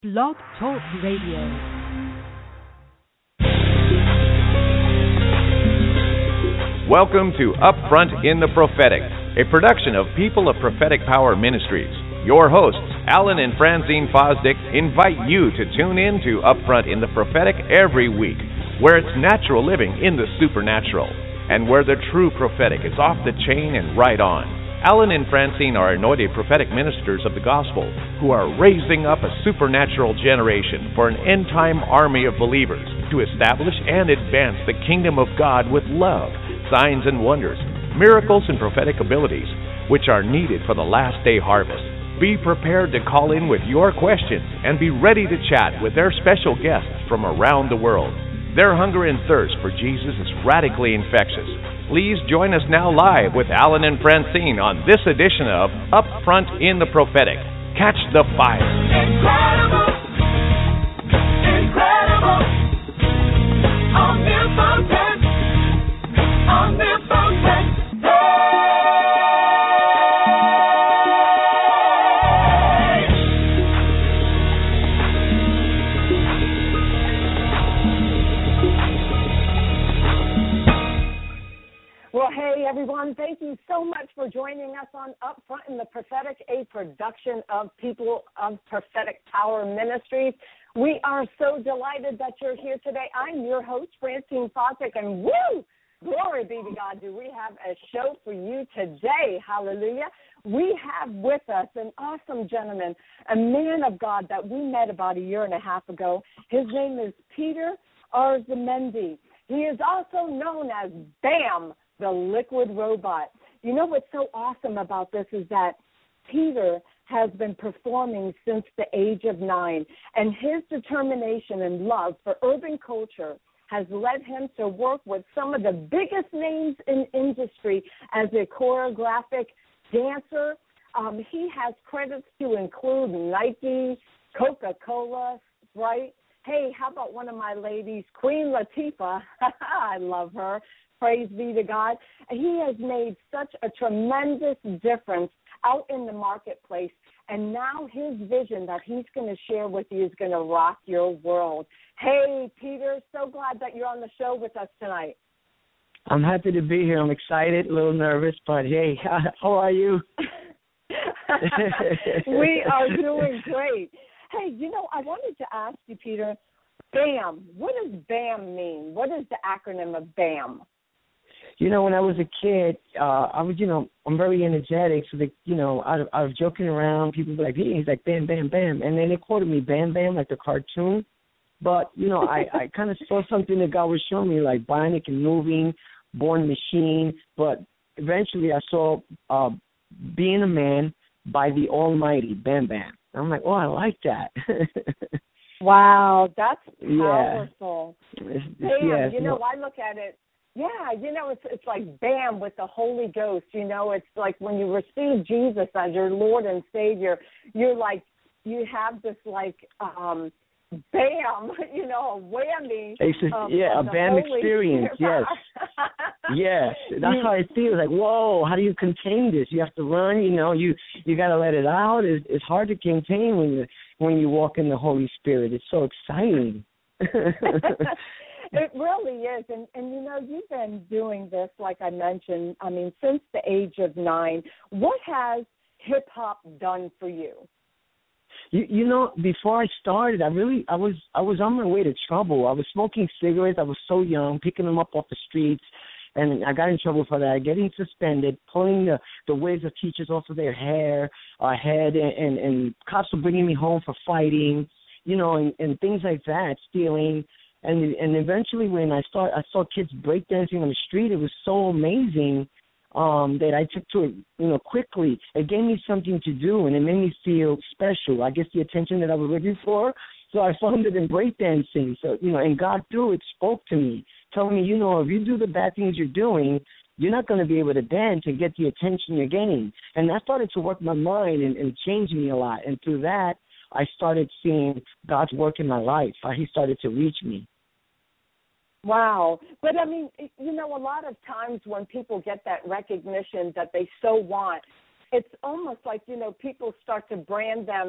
Blog Talk Radio. Welcome to Upfront in the Prophetic, a production of People of Prophetic Power Ministries. Your hosts, Alan and Francine Fosdick, invite you to tune in to Upfront in the Prophetic every week, where it's natural living in the supernatural, and where the true prophetic is off the chain and right on. Alan and Francine are anointed prophetic ministers of the gospel who are raising up a supernatural generation for an end-time army of believers to establish and advance the kingdom of God with love, signs and wonders, miracles and prophetic abilities, which are needed for the last day harvest. Be prepared to call in with your questions and be ready to chat with their special guests from around the world. Their hunger and thirst for Jesus is radically infectious. Please join us now live with Alan and Francine on this edition of Upfront in the Prophetic. Catch the fire. Incredible, incredible, omnipotent, omnipotent. Well, hey, everyone. Thank you so much for joining us on Upfront in the Prophetic, a production of People of Prophetic Power Ministries. We are so delighted that you're here today. I'm your host, Francine Fosdick, and woo, glory be to God. Do we have a show for you today? Hallelujah. We have with us an awesome gentleman, a man of God that we met about a year and a half ago. His name is Peter Arzamendi. He is also known as BAM, the liquid robot. You know what's so awesome about this is that Peter has been performing since the age of 9, and his determination and love for urban culture has led him to work with some of the biggest names in industry as a choreographic dancer. He has credits to include Nike, Coca-Cola, Sprite. Hey, how about one of my ladies, Queen Latifah? I love her. Praise be to God. He has made such a tremendous difference out in the marketplace, and now his vision that he's going to share with you is going to rock your world. Hey, Peter, so glad that you're on the show with us tonight. I'm happy to be here. I'm excited, a little nervous, but hey, how are you? We are doing great. Hey, I wanted to ask you, Peter, BAM, what does BAM mean? What is the acronym of BAM? When I was a kid, I'm very energetic. So, I was joking around. People were like, hey, he's like, bam, bam, bam. And then they quoted me, Bam, Bam, like the cartoon. But, I kind of saw something that God was showing me, like bionic and moving, born machine. But eventually I saw being a man by the Almighty, Bam, Bam. I'm like, oh, I like that. Wow, that's powerful. Yeah. Bam, I look at it. Yeah, it's like BAM with the Holy Ghost. It's like when you receive Jesus as your Lord and Savior, you're like, you have this like, BAM, a whammy. A BAM Holy experience, Spirit. yes. Yes, that's how it feels. Like, whoa, how do you contain this? You have to run, you got to let it out. It's hard to contain when you walk in the Holy Spirit. It's so exciting. It really is. And you've been doing this, like I mentioned, since the age of 9. What has hip-hop done for you? Before I started, I was on my way to trouble. I was smoking cigarettes. I was so young, picking them up off the streets, and I got in trouble for that, getting suspended, pulling the wigs of teachers off of their head, and cops were bringing me home for fighting, and things like that, stealing. And eventually when I saw kids breakdancing on the street, it was so amazing that I took to it, quickly. It gave me something to do, and it made me feel special. I guess the attention that I was looking for. So I found it in breakdancing. So, and God through it spoke to me, telling me, if you do the bad things you're doing, you're not going to be able to dance and get the attention you're getting. And that started to work my mind and change me a lot. And through that, I started seeing God's work in my life. He started to reach me. Wow. But, a lot of times when people get that recognition that they so want, it's almost like, people start to brand them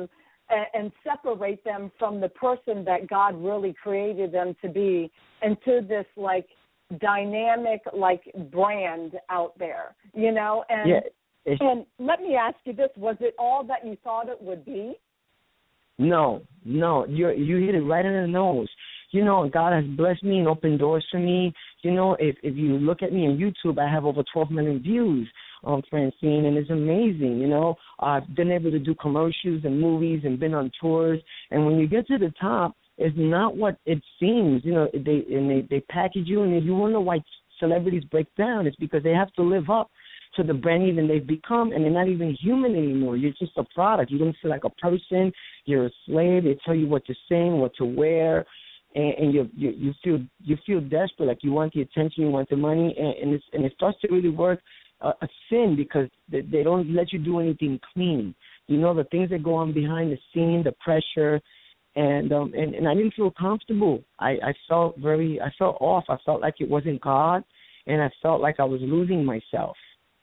and separate them from the person that God really created them to be into this like dynamic like brand out there, you know? And and let me ask you this, was it all that you thought it would be? No, you hit it right in the nose. You know, God has blessed me and opened doors for me. You know, if you look at me on YouTube, I have over 12 million views on Francine, and it's amazing. You know, I've been able to do commercials and movies and been on tours. And when you get to the top, it's not what it seems. You know, they package you, and you wonder why celebrities break down. It's because they have to live up to the brand even they've become, and they're not even human anymore. You're just a product. You don't feel like a person. You're a slave. They tell you what to sing, what to wear, and you feel desperate, like you want the attention, you want the money, and it starts to really work a sin because they don't let you do anything clean. You know, the things that go on behind the scene, the pressure, and I didn't feel comfortable. I felt off. I felt like it wasn't God, and I felt like I was losing myself.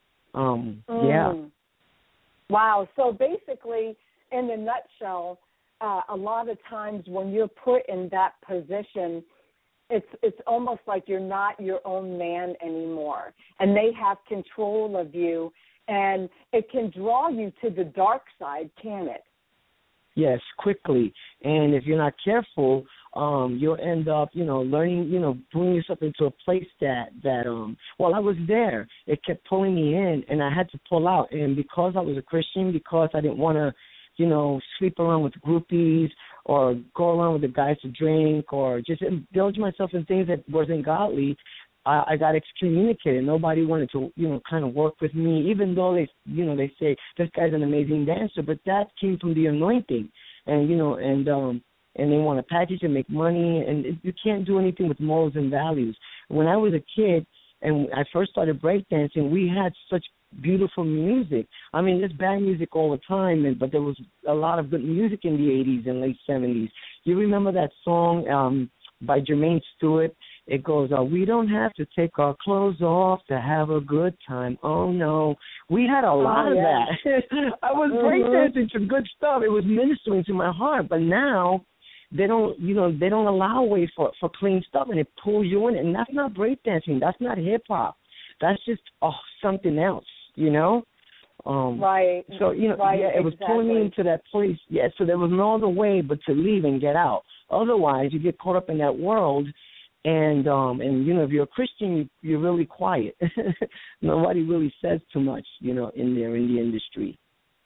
Yeah. Wow. So basically, in a nutshell, a lot of times when you're put in that position, it's almost like you're not your own man anymore, and they have control of you, and it can draw you to the dark side, can it? Yes, quickly. And if you're not careful, you'll end up, learning, bringing yourself into a place that well, I was there. It kept pulling me in, and I had to pull out. And because I was a Christian, because I didn't want to, sleep around with groupies or go around with the guys to drink or just indulge myself in things that wasn't godly, I got excommunicated. Nobody wanted to, kind of work with me, even though they say this guy's an amazing dancer, but that came from the anointing, and they want to package and make money, and you can't do anything with morals and values. When I was a kid and I first started breakdancing, we had such beautiful music. I mean, there's bad music all the time, but there was a lot of good music in the 80s and late 70s. You remember that song by Jermaine Stewart? It goes, we don't have to take our clothes off to have a good time. Oh, no. We had a lot of that. I was breakdancing to good stuff. It was ministering to my heart. But now they don't allow way for clean stuff, and it pulls you in. And that's not breakdancing. That's not hip-hop. That's just something else, Right. So, it was pulling me into that place. Yeah, so there was no other way but to leave and get out. Otherwise, you get caught up in that world. And if you're a Christian, you're really quiet. Nobody really says too much, in the industry.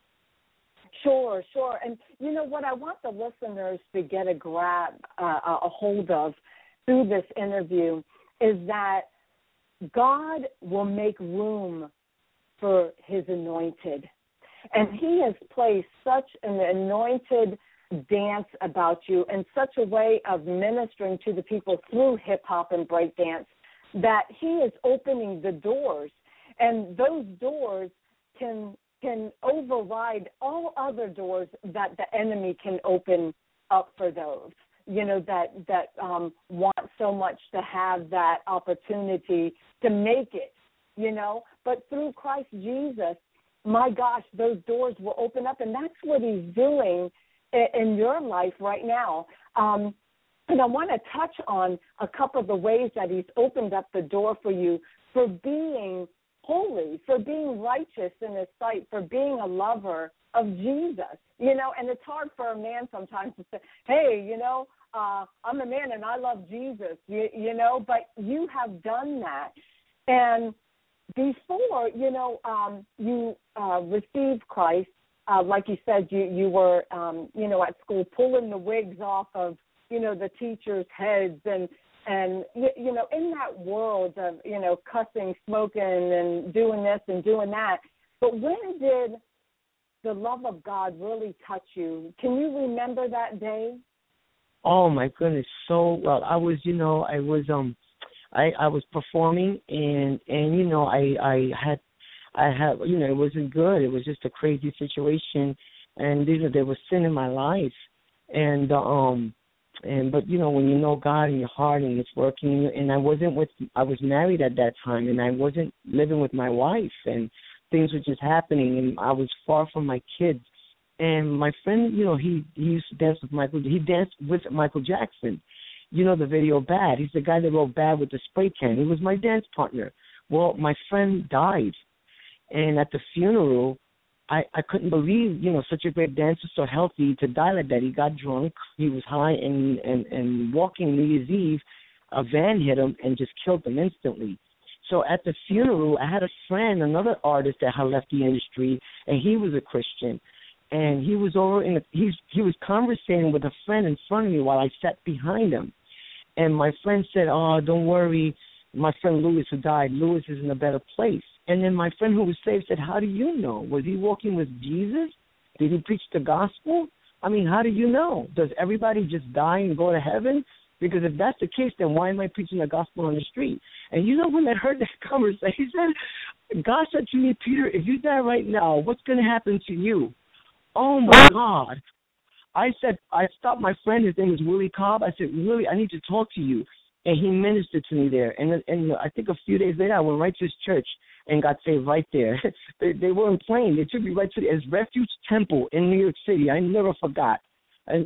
Sure. And what I want the listeners to get a hold of through this interview is that God will make room for his anointed. And he has placed such an anointed dance about you in such a way of ministering to the people through hip-hop and breakdance that he is opening the doors, and those doors can override all other doors that the enemy can open up for those that want so much to have that opportunity to make it, but through Christ Jesus, my gosh, those doors will open up, and that's what he's doing in your life right now. And I want to touch on a couple of the ways that he's opened up the door for you for being holy, for being righteous in his sight, for being a lover of Jesus. And it's hard for a man sometimes to say, hey, I'm a man and I love Jesus, but you have done that. And before, you received Christ, like you said, you were, at school pulling the wigs off of, the teachers' heads and in that world of, cussing, smoking, and doing this and doing that. But when did the love of God really touch you? Can you remember that day? Oh my goodness, so well. I was performing and I had it wasn't good. It was just a crazy situation, and there was sin in my life, but when you know God in your heart and it's working, and I was married at that time, and I wasn't living with my wife, and things were just happening, and I was far from my kids, And my friend, he used to dance with he danced with Michael Jackson. You know the video Bad. He's the guy that wrote Bad with the spray can. He was my dance partner. Well, my friend died. And at the funeral, I couldn't believe, such a great dancer, so healthy, to die like that. He got drunk. He was high, and walking New Year's Eve, a van hit him and just killed him instantly. So at the funeral, I had a friend, another artist that had left the industry, and he was a Christian. And he was he was conversating with a friend in front of me while I sat behind him. And my friend said, "Oh, don't worry. My friend Louis who died, Louis is in a better place." And then my friend who was saved said, "How do you know? Was he walking with Jesus? Did he preach the gospel? I mean, how do you know? Does everybody just die and go to heaven? Because if that's the case, then why am I preaching the gospel on the street?" And when I heard that conversation, God said to me, "Peter, if you die right now, what's going to happen to you?" Oh, my God. I stopped my friend. His name was Willie Cobb. I said, "Willie, I need to talk to you." And he ministered to me there. And I think a few days later, I went right to his church and got saved right there. They weren't playing. They took me right to his Refuge Temple in New York City. I never forgot. And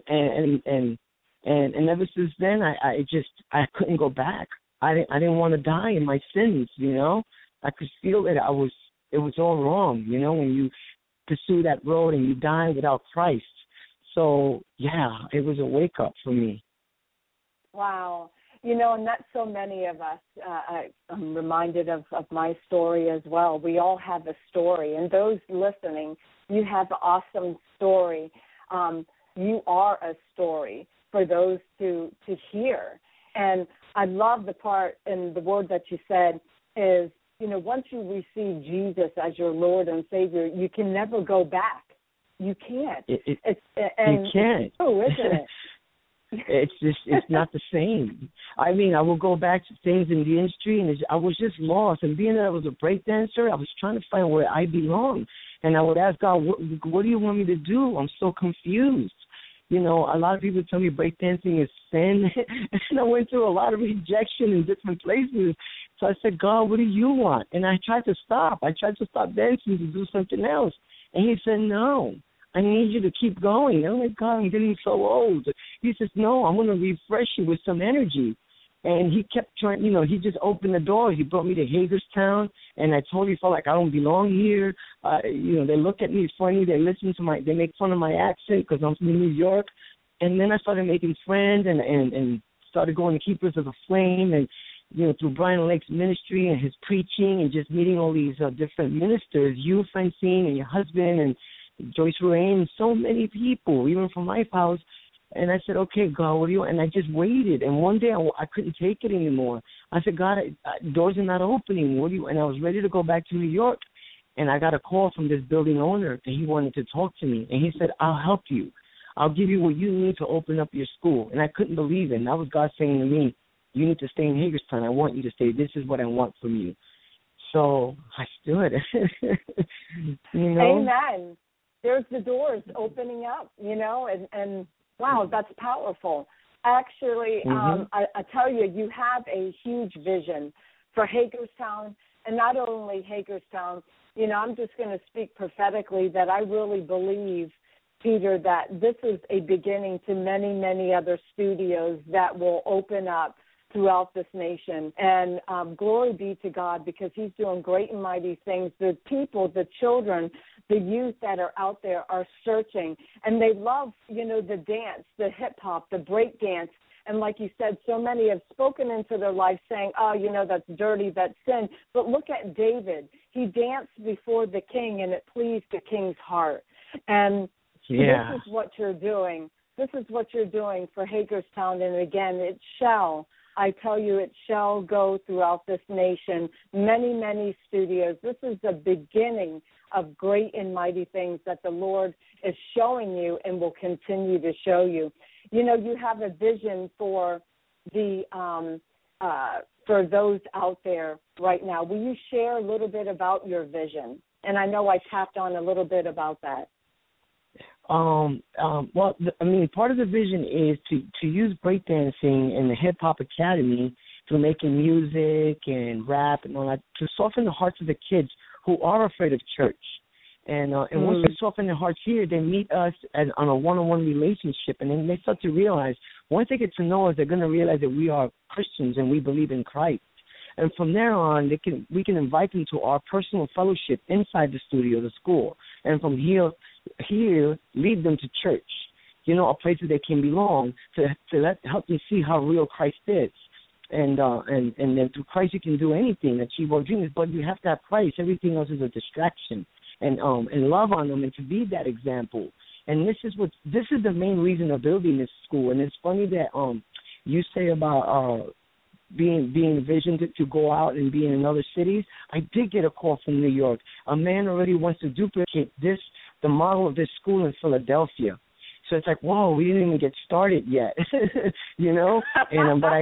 ever since then, I couldn't go back. I didn't want to die in my sins. I could feel that it was all wrong. When you pursue that road and you die without Christ. So yeah, it was a wake up for me. Wow. And that's so many of us. I'm reminded of my story as well. We all have a story. And those listening, you have an awesome story. You are a story for those to hear. And I love the part and the word that you said is, once you receive Jesus as your Lord and Savior, you can never go back. You can't. You can't. It's true, isn't it? It's not the same. I mean, I will go back to things in the industry, and I was just lost. And being that I was a break dancer, I was trying to find where I belong. And I would ask God, what do you want me to do? I'm so confused. A lot of people tell me breakdancing is sin. And I went through a lot of rejection in different places. So I said, "God, what do you want?" And I tried to stop. I tried to stop dancing to do something else. And he said, "No, I need you to keep going." I'm like, "God, I'm getting so old." He says, "No, I'm going to refresh you with some energy." And he kept trying, he just opened the door. He brought me to Hagerstown, and I totally felt like I don't belong here. They look at me funny. They they make fun of my accent because I'm from New York. And then I started making friends and started going to Keepers of the Flame and, through Brian Lake's ministry and his preaching and just meeting all these different ministers, you, Francine, and your husband, and Joyce Ruane, and so many people, even from Life House. And I said, "Okay, God, what do you want?" And I just waited. And one day I couldn't take it anymore. I said, "God, doors are not opening. What do you?" And I was ready to go back to New York. And I got a call from this building owner that he wanted to talk to me. And he said, "I'll help you. I'll give you what you need to open up your school." And I couldn't believe it. And that was God saying to me, "You need to stay in Hagerstown. I want you to stay. This is what I want from you." So I stood. Amen. There's the doors opening up, and wow, that's powerful. Actually, I tell you, you have a huge vision for Hagerstown, and not only Hagerstown. I'm just going to speak prophetically that I really believe, Peter, that this is a beginning to many, many other studios that will open up throughout this nation. And glory be to God, because he's doing great and mighty things. The people, the children, the youth that are out there are searching, and they love, the dance, the hip-hop, the break dance. And like you said, so many have spoken into their life saying, "Oh, that's dirty, that's sin." But look at David. He danced before the king, and it pleased the king's heart. And this is what you're doing. This is what you're doing for Hagerstown. And again, I tell you, it shall go throughout this nation, many, many studios. This is the beginning of great and mighty things that the Lord is showing you and will continue to show you. You have a vision for for those out there right now. Will you share a little bit about your vision? And I know I tapped on a little bit about that. Part of the vision is to use breakdancing and the Hip Hop Academy through making music and rap and all that to soften the hearts of the kids who are afraid of church. And once they soften their hearts here, they meet us on a one-on-one relationship, and then they start to realize, once they get to know us, they're going to realize that we are Christians and we believe in Christ. And from there on, we can invite them to our personal fellowship inside the studio, the school. And from here lead them to church, a place where they can belong, to help them see how real Christ is. And then through Christ you can do anything, achieve our dreams, but you have to have Christ. Everything else is a distraction. And love on them and to be that example. And this is the main reason of building this school. And it's funny that you say about being envisioned to go out and be in other cities. I did get a call from New York. A man already wants to duplicate the model of this school in Philadelphia. So it's like, whoa, we didn't even get started yet, And but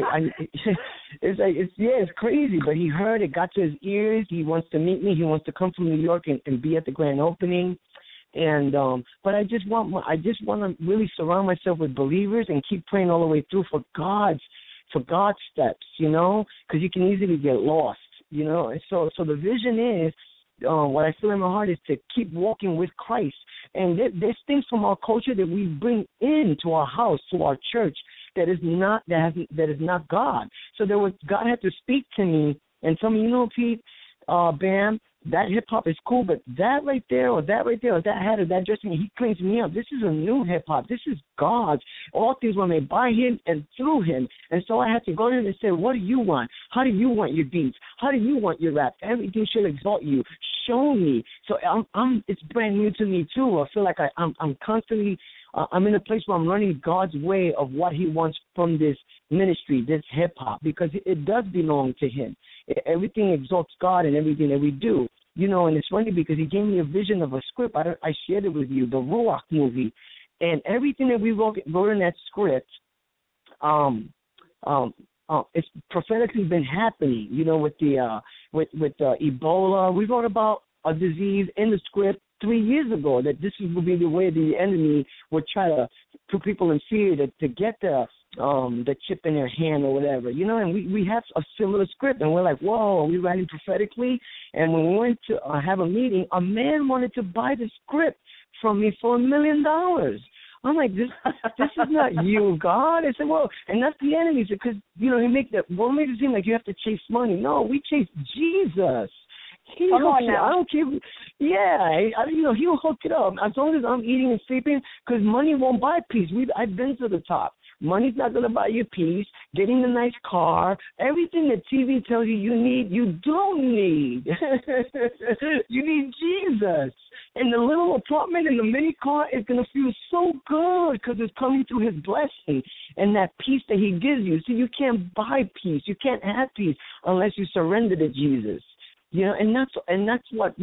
it's crazy. But he heard it, got to his ears. He wants to meet me. He wants to come from New York and be at the grand opening. And but I just want to really surround myself with believers and keep praying all the way through for God's steps, because you can easily get lost, And so the vision is. What I feel in my heart is to keep walking with Christ. And there's things from our culture that we bring into our house, to our church, that is not God. So God had to speak to me and tell me, Pete, Bam, that hip-hop is cool, but that right there or that hat or that dressing, he cleans me up. This is a new hip-hop. This is God's. All things were made by him and through him. And so I had to go to him and say, what do you want? How do you want your beats? How do you want your rap? Everything should exalt you. Show me. So it's brand new to me, too. I feel like I'm constantly I'm in a place where I'm learning God's way of what he wants from this ministry, this hip-hop, because it does belong to him. Everything exalts God in everything that we do. And it's funny because he gave me a vision of a script. I shared it with you, the Ruach movie. And everything that we wrote in that script, it's prophetically been happening, with Ebola. We wrote about a disease in the script 3 years ago, that this would be the way the enemy would try to put people in fear to get the chip in their hand or whatever, and we have a similar script, and we're like, whoa, are we writing prophetically? And when we went to have a meeting, a man wanted to buy the script from me for $1 million. I'm like, this is not you, God. I said, well, and that's the enemy, because, he makes it seem like you have to chase money. No, we chase Jesus. Come on now. I don't care. He'll hook it up as long as I'm eating and sleeping, because money won't buy peace. I've been to the top. Money's not going to buy you peace. Getting the nice car, everything that TV tells you need, you don't need. You need Jesus. And the little apartment and the mini car is going to feel so good because it's coming through his blessing and that peace that he gives you. So you can't buy peace. You can't have peace unless you surrender to Jesus. And that's what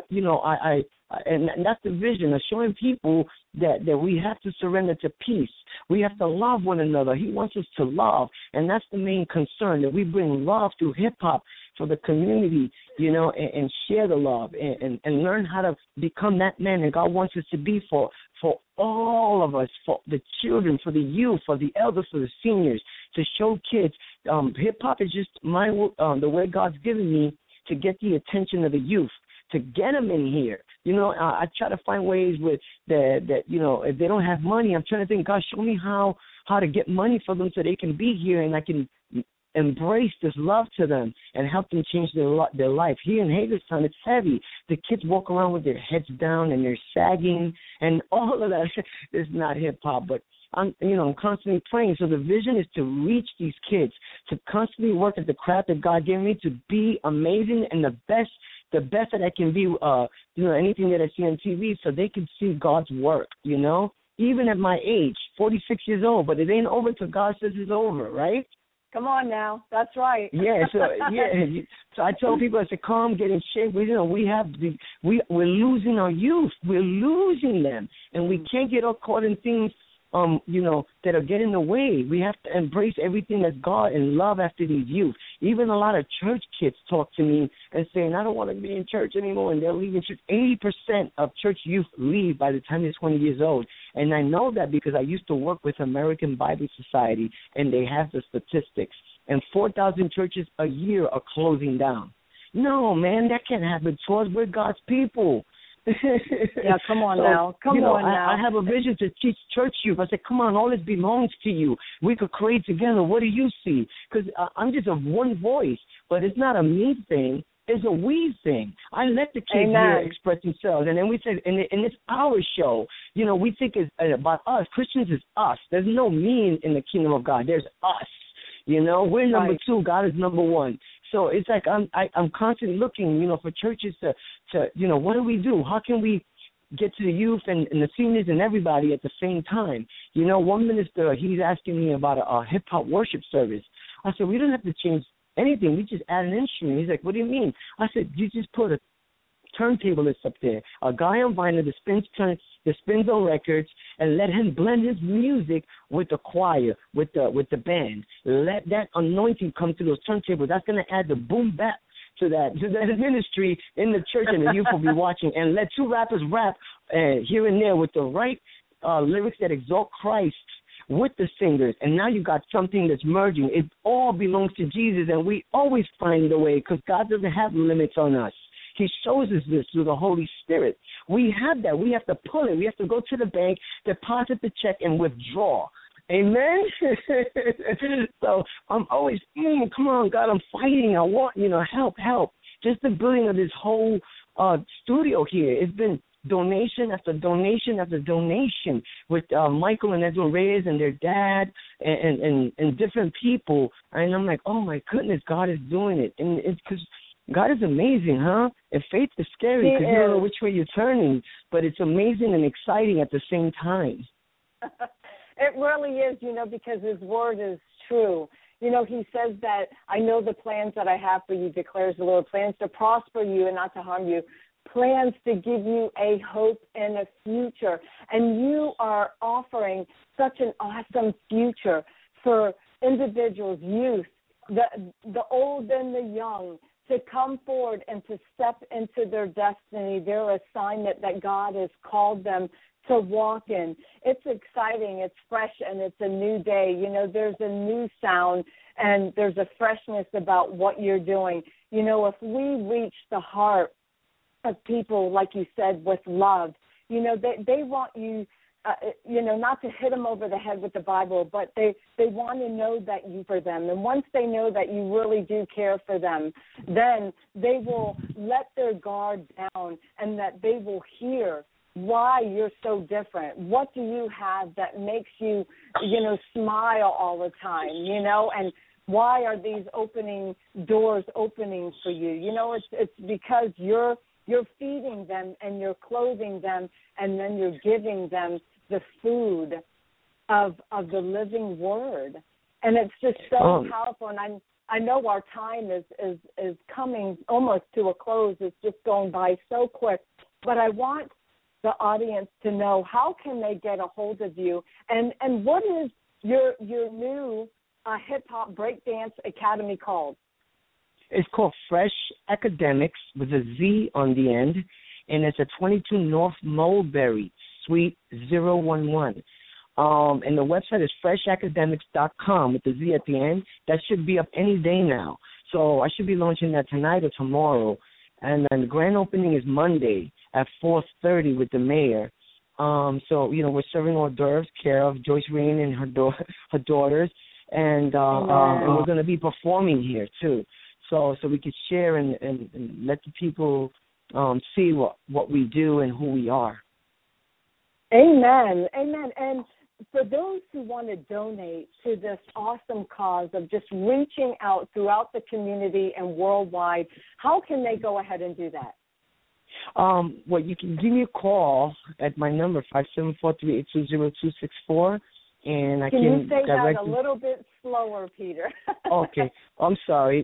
and that's the vision of showing people that we have to surrender to peace. We have to love one another. He wants us to love, and that's the main concern, that we bring love through hip-hop for the community, and share the love and learn how to become that man that God wants us to be for all of us, for the children, for the youth, for the elders, for the seniors, to show kids. Hip-hop is just the way God's given me to get the attention of the youth, to get them in here. I try to find ways with that, if they don't have money, I'm trying to think, God, show me how to get money for them so they can be here and I can embrace this love to them and help them change their life. Here in Hagerstown, it's heavy. The kids walk around with their heads down and they're sagging, and all of that is not hip-hop, but I'm constantly praying. So the vision is to reach these kids, to constantly work at the craft that God gave me, to be amazing and the best that I can be, anything that I see on TV, so they can see God's work, even at my age, 46 years old, but it ain't over till God says it's over, right? Come on now, that's right. So I tell people, I say, come, get in shape. We're losing our youth. We're losing them, and we can't get all caught in things that are getting in the way. We have to embrace everything that's God and love after these youth. Even a lot of church kids talk to me and saying, I don't want to be in church anymore, and they're leaving church. 80% of church youth leave by the time they're 20 years old. And I know that because I used to work with American Bible Society, and they have the statistics. And 4,000 churches a year are closing down. No, man, that can't happen to us. We're God's people. Yeah, come on now. Come on now. I have a vision to teach church youth. I said, come on, all this belongs to you. We could create together. What do you see? Because I'm just a one voice, but it's not a me thing. It's a we thing. I let the kids here express themselves. And then we said, and it's our show. You know, we think it's about us. Christians is us. There's no me in the kingdom of God. There's us. You know, we're number two. God is number one. So it's like I'm constantly looking, you know, for churches to you know, what do we do? How can we get to the youth and the seniors and everybody at the same time? You know, one minister, he's asking me about a hip-hop worship service. I said, we don't have to change anything. We just add an instrument. He's like, what do you mean? I said, you just put a turntablist up there, a guy on vinyl that spins on records, and let him blend his music with the choir, with the band. Let that anointing come to those turntables. That's going to add the boom bap to that ministry in the church, and the youth will be watching. And let two rappers rap here and there with the right lyrics that exalt Christ with the singers, and now you got something that's merging. It all belongs to Jesus, and we always find a way because God doesn't have limits on us. He shows us this through the Holy Spirit. We have that. We have to pull it. We have to go to the bank, deposit the check, and withdraw. Amen? So I'm always, come on, God, I'm fighting. I want, help. Just the building of this whole studio here, it's been donation after donation after donation with Michael and Edwin Reyes and their dad and different people. And I'm like, oh, my goodness, God is doing it. And it's because God is amazing, huh? And faith is scary because you don't know which way you're turning, but it's amazing and exciting at the same time. It really is, because his word is true. He says that I know the plans that I have for you, declares the Lord, plans to prosper you and not to harm you, plans to give you a hope and a future. And you are offering such an awesome future for individuals, youth, the old and the young, to come forward and to step into their destiny, their assignment that God has called them to walk in. It's exciting, it's fresh, and it's a new day. There's a new sound and there's a freshness about what you're doing. If we reach the heart of people, like you said, with love, they want you, not to hit them over the head with the Bible, but they want to know that you for them. And once they know that you really do care for them, then they will let their guard down and that they will hear why you're so different. What do you have that makes you, smile all the time, and why are these doors opening for you? It's because you're feeding them and you're clothing them, and then you're giving them the food of the living word. And it's just so powerful. And I know our time is coming almost to a close. It's just going by so quick. But I want the audience to know, how can they get a hold of you? And what is your new hip-hop breakdance academy called? It's called Fresh Academics with a Z on the end, and it's at 22 North Mulberry, Suite 011. And the website is freshacademics.com with the Z at the end. That should be up any day now. So I should be launching that tonight or tomorrow. And then the grand opening is Monday at 4:30 with the mayor. So, we're serving hors d'oeuvres, care of Joyce Rain and her daughters. And we're going to be performing here, too. So we could share and let the people see what we do and who we are. Amen. And for those who want to donate to this awesome cause of just reaching out throughout the community and worldwide, how can they go ahead and do that? Well, you can give me a call at my number, 574-382-0264. And can you say that a little bit slower, Peter? Okay. I'm sorry.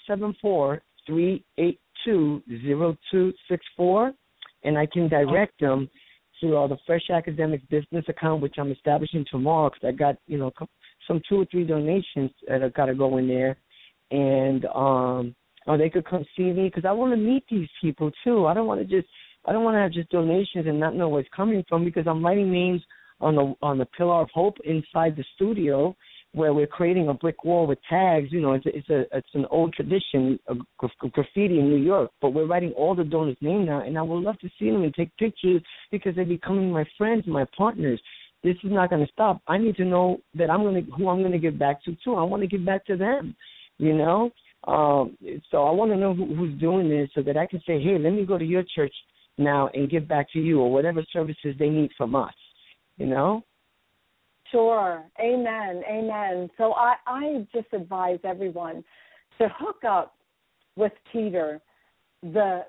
574-382-0264. And I can direct them to the Fresh Academics business account, which I'm establishing tomorrow, because I got, some 2 or 3 donations that have got to go in there. And they could come see me, because I want to meet these people, too. I don't want to have just donations and not know where it's coming from, because I'm writing names on the pillar of hope inside the studio, where we're creating a brick wall with tags. You know, it's an old tradition of graffiti in New York, but we're writing all the donors' names now, and I would love to see them and take pictures because they're becoming my friends, my partners. This is not going to stop. I need to know that who I'm going to give back to too. I want to give back to them, you know. So I want to know who's doing this so that I can say, hey, let me go to your church now and give back to you or whatever services they need from us, you know. Sure. Amen. Amen. So I just advise everyone to hook up with Peter, the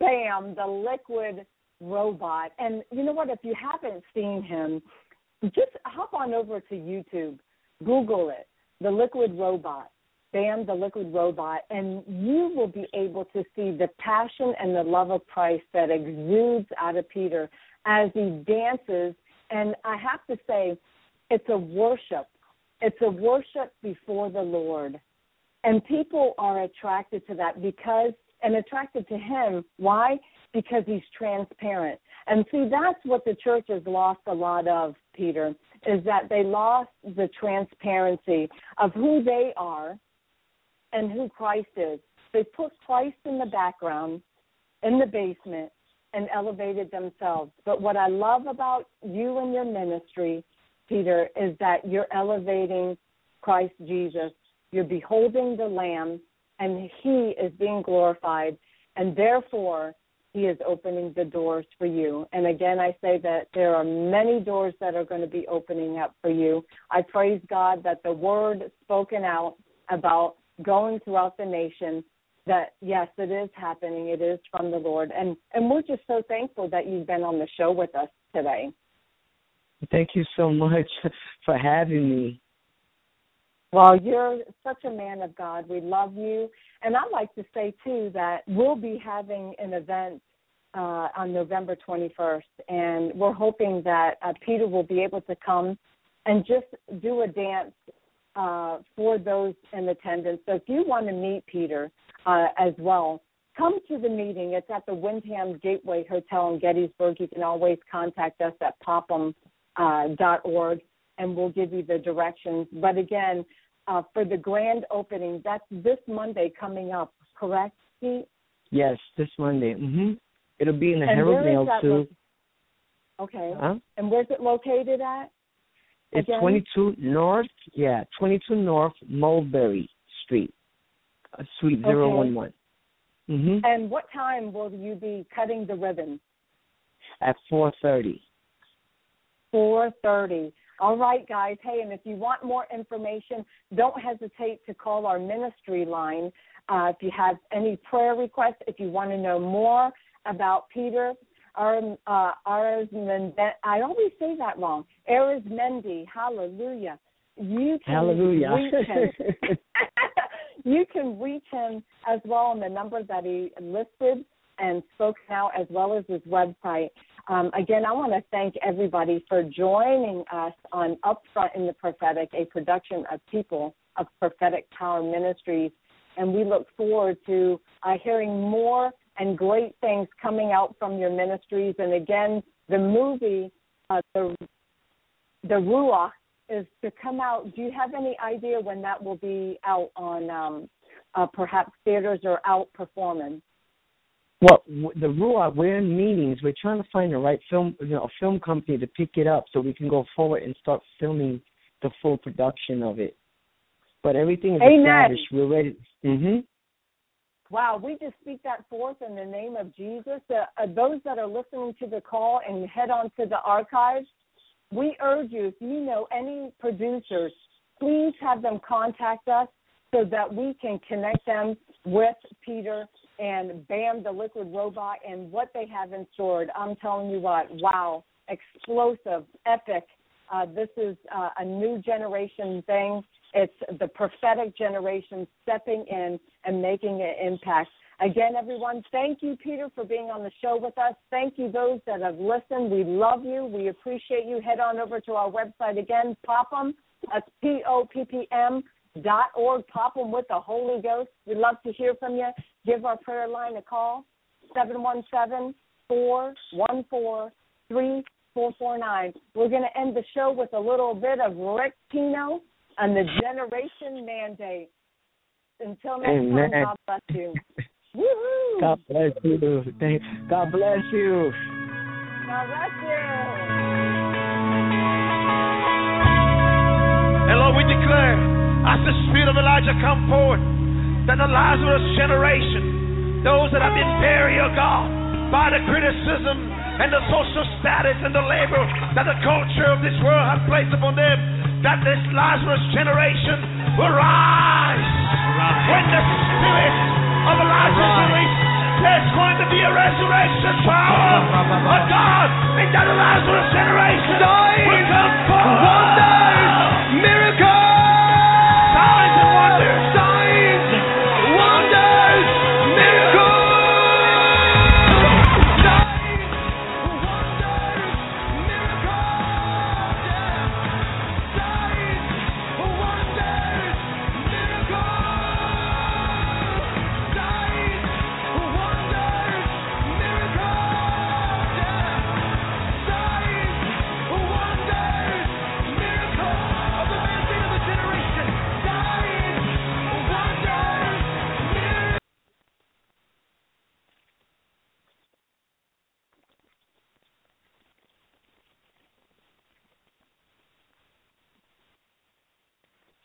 liquid robot. And you know what? If you haven't seen him, just hop on over to YouTube, Google it, the liquid robot, Bam, the liquid robot, and you will be able to see the passion and the love of Christ that exudes out of Peter as he dances. And I have to say, it's a worship. It's a worship before the Lord. And people are attracted to that and attracted to him. Why? Because he's transparent. And see, that's what the church has lost a lot of, Peter, is that they lost the transparency of who they are and who Christ is. They put Christ in the background, in the basement, and elevated themselves. But what I love about you and your ministry, Peter, is that you're elevating Christ Jesus. You're beholding the Lamb, and he is being glorified, and therefore he is opening the doors for you. And again, I say that there are many doors that are going to be opening up for you. I praise God that the word spoken out about going throughout the nation, that, yes, it is happening. It is from the Lord. And we're just so thankful that you've been on the show with us today. Thank you so much for having me. Well, you're such a man of God. We love you. And I'd like to say, too, that we'll be having an event on November 21st, and we're hoping that Peter will be able to come and just do a dance for those in attendance. So if you want to meet Peter as well, come to the meeting. It's at the Wyndham Gateway Hotel in Gettysburg. You can always contact us at popham.org, and we'll give you the directions. But again, for the grand opening, that's this Monday coming up, correct, Pete? Yes, this Monday. Mm-hmm. It'll be in the Herald Mail, too. Okay. Huh? And where's it located at? It's again? 22 North Mulberry Street, Suite 011. Mm-hmm. And what time will you be cutting the ribbon? At 4:30. 4:30. All right, guys. Hey, and if you want more information, don't hesitate to call our ministry line. If you have any prayer requests, if you want to know more about Peter, I always say that wrong. Arizmendi, hallelujah. You can reach him. You can reach him as well on the number that he listed and spoke out, as well as his website. Again, I want to thank everybody for joining us on Upfront in the Prophetic, a production of People of Prophetic Power Ministries. And we look forward to hearing more and great things coming out from your ministries. And again, the movie, the Ruach, is to come out. Do you have any idea when that will be out on perhaps theaters or out performing? Well, the Ruach, we're in meetings. We're trying to find the right film, a film company to pick it up so we can go forward and start filming the full production of it. But everything is established. We're ready. Mm-hmm. Wow, we just speak that forth in the name of Jesus. Those that are listening to the call and head on to the archives, we urge you, if you know any producers, please have them contact us so that we can connect them with Peter and Bam, the liquid robot, and what they have in store. I'm telling you what, wow, explosive, epic. This is a new generation thing. It's the prophetic generation stepping in and making an impact. Again, everyone, thank you, Peter, for being on the show with us. Thank you, those that have listened. We love you. We appreciate you. Head on over to our website again, Popham. That's POPPM.org, Popham with the Holy Ghost. We'd love to hear from you. Give our prayer line a call, 717-414-3449. We're going to end the show with a little bit of Rick Pino, and the generation mandate. Until next Amen. time, God bless you. Woo-hoo. God bless you. God bless you. God bless you. And Lord, we declare, as the spirit of Elijah come forward, that the Lazarus generation, those that have been buried, oh God, by the criticism and the social status and the labor that the culture of this world has placed upon them, that this Lazarus generation will rise. When the spirit of Elijah is released, there's going to be a resurrection power of God, and that the Lazarus generation will come forward.